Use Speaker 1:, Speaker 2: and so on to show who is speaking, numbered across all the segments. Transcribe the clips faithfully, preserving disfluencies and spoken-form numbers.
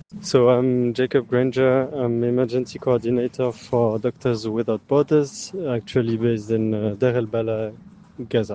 Speaker 1: So I'm Jacob Granger. I'm emergency coordinator for Doctors Without Borders, actually based in uh, Deir el Bala, Gaza.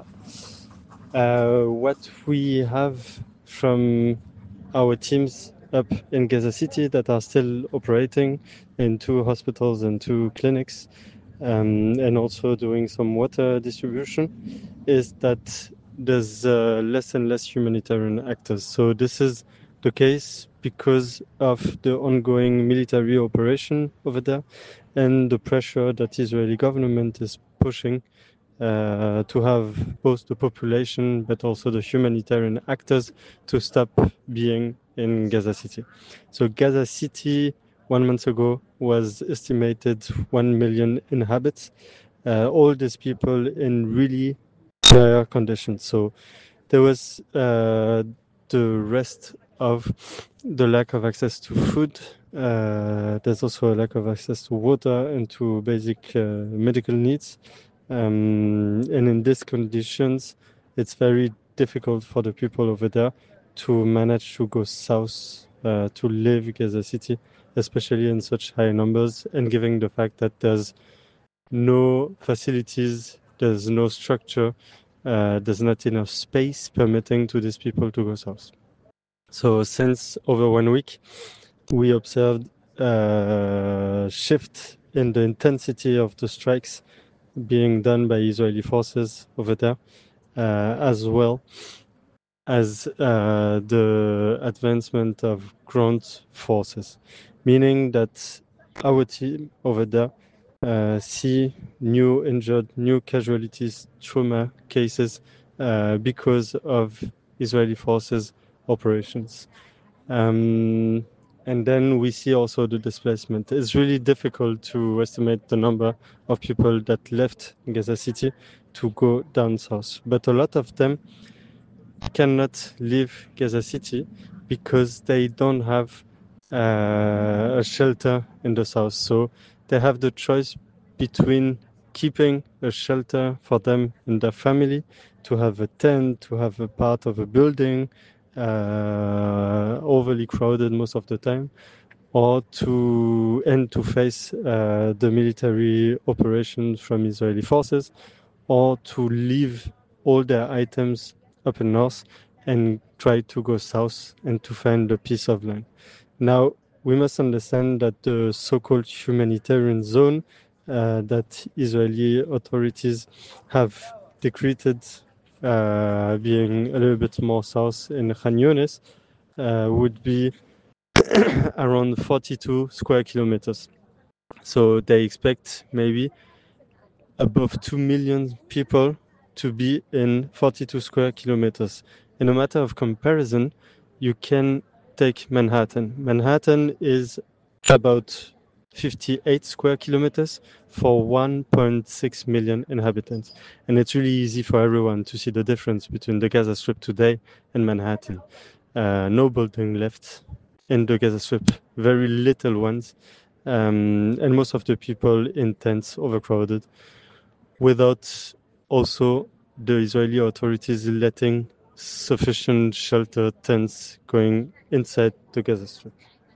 Speaker 1: Uh, what we have from our teams up in Gaza City that are still operating in two hospitals and two clinics, um, and also doing some water distribution, is that there's uh, less and less humanitarian actors. So this is the case because of the ongoing military operation over there and the pressure that Israeli government is pushing uh, to have both the population but also the humanitarian actors to stop being in Gaza City. So Gaza City one month ago was estimated one million inhabitants. Uh, all these people in really dire conditions. So there was uh, the rest of the lack of access to food. Uh, there's also a lack of access to water and to basic uh, medical needs. Um, and in these conditions, it's very difficult for the people over there to manage to go south uh, to leave Gaza City, especially in such high numbers, and given the fact that there's no facilities, there's no structure, uh, there's not enough space permitting to these people to go south. So since over one week, we observed a shift in the intensity of the strikes being done by Israeli forces over there, uh, as well as uh, the advancement of ground forces, meaning that our team over there uh, see new injured, new casualties, trauma cases uh, because of Israeli forces operations. Um, and then we see also the displacement. It's really difficult to estimate the number of people that left Gaza City to go down south, but a lot of them cannot leave Gaza City because they don't have uh, a shelter in the south. So they have the choice between keeping a shelter for them and their family, to have a tent, to have a part of a building, uh, overly crowded most of the time, or to and to face uh, the military operations from Israeli forces, or to leave all their items up in north and try to go south and to find a piece of land. Now, we must understand that the so-called humanitarian zone uh, that Israeli authorities have decreed, uh, being a little bit more south in Khan Yunis, uh, would be around forty-two square kilometers. So they expect maybe above two million people to be in forty-two square kilometers. In a matter of comparison, you can take Manhattan. Manhattan is about fifty-eight square kilometers for one point six million inhabitants. And it's really easy for everyone to see the difference between the Gaza Strip today and Manhattan. Uh, no building left in the Gaza Strip, very little ones, um, and most of the people in tents, overcrowded, without also the Israeli authorities letting sufficient shelter tents going inside the Gaza Strip.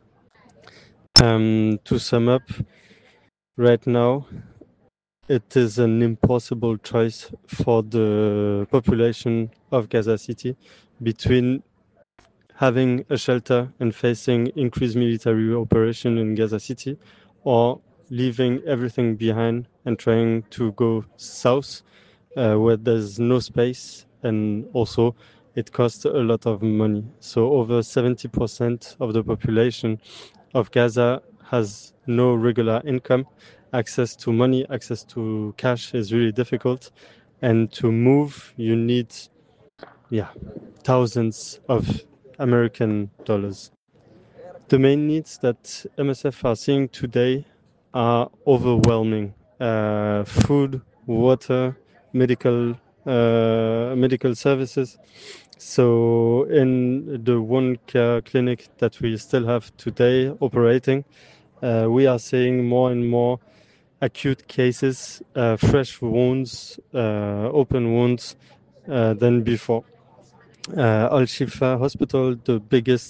Speaker 1: Um, to sum up, right now it is an impossible choice for the population of Gaza City between having a shelter and facing increased military operation in Gaza City, or leaving everything behind and trying to go south uh, where there's no space, and also it costs a lot of money. So over seventy percent of the population of Gaza has no regular income. Access to money, access to cash is really difficult. And to move, you need, yeah, thousands of American dollars. The main needs that M S F are seeing today are overwhelming. Uh, food, water, medical uh, medical services. So in the one care clinic that we still have today operating, uh, we are seeing more and more acute cases, uh, fresh wounds, uh, open wounds uh, than before. Uh, Al Shifa Hospital, the biggest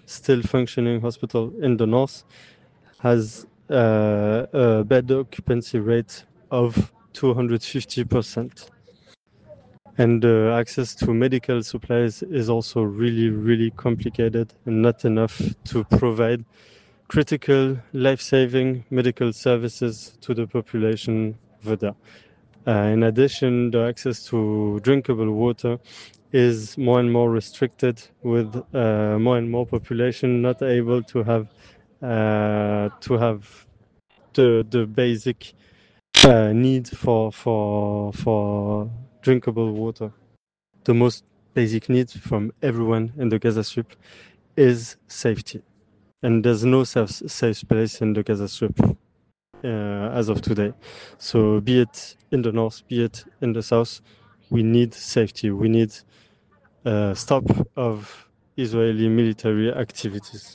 Speaker 1: still functioning hospital in the north has uh, a bed occupancy rate of two hundred fifty percent. And uh, access to medical supplies is also really, really complicated and not enough to provide critical life-saving medical services to the population over there. Uh, in addition, the access to drinkable water is more and more restricted, with uh, more and more population not able to have uh, to have the the basic uh, need for for for drinkable water. The most basic need from everyone in the Gaza Strip is safety, and there's no safe safe place in the Gaza Strip uh, as of today. So, be it in the north, be it in the south, we need safety. We need a stop of Israeli military activities.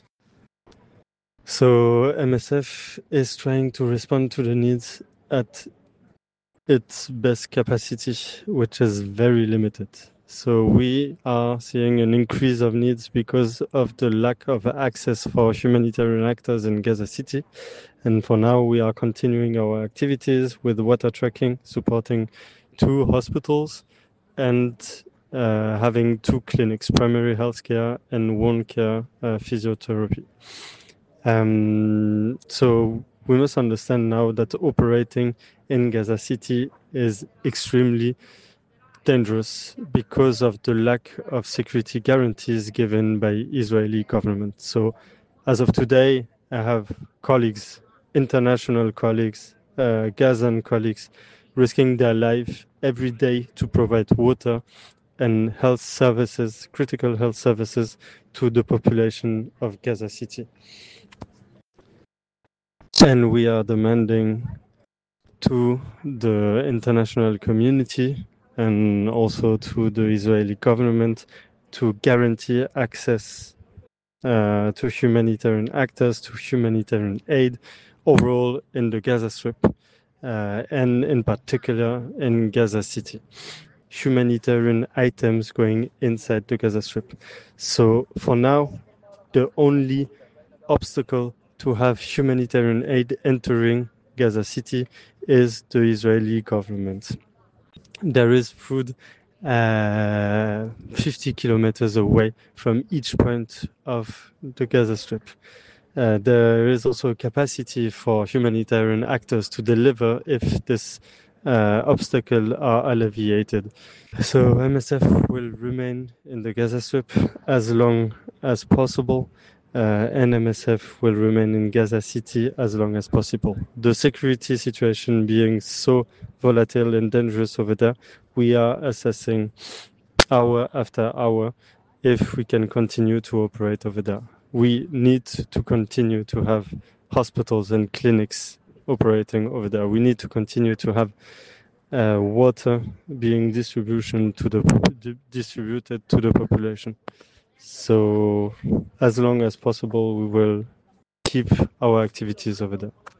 Speaker 1: So M S F is trying to respond to the needs at its best capacity, which is very limited. So we are seeing an increase of needs because of the lack of access for humanitarian actors in Gaza City. And for now, we are continuing our activities with water tracking, supporting two hospitals, and uh, having two clinics, primary healthcare and wound care uh, physiotherapy. Um, so we must understand now that operating in Gaza City is extremely dangerous because of the lack of security guarantees given by Israeli government. So as of today, I have colleagues, international colleagues, uh, Gazan colleagues, risking their life every day to provide water and health services, critical health services, to the population of Gaza City. And we are demanding to the international community and also to the Israeli government to guarantee access uh, to humanitarian actors, to humanitarian aid overall in the Gaza Strip, uh, and in particular in Gaza City. Humanitarian items going inside the Gaza Strip. So for now, the only obstacle to have humanitarian aid entering Gaza City is the Israeli government. There is food uh, fifty kilometers away from each point of the Gaza Strip. Uh, there is also a capacity for humanitarian actors to deliver if this uh, obstacle are alleviated. So M S F will remain in the Gaza Strip as long as possible, uh, and M S F will remain in Gaza City as long as possible. The security situation being so volatile and dangerous over there, we are assessing hour after hour if we can continue to operate over there. We need to continue to have hospitals and clinics operating over there. We need to continue to have uh, water being distribution to the distributed to the population. So as long as possible, we will keep our activities over there.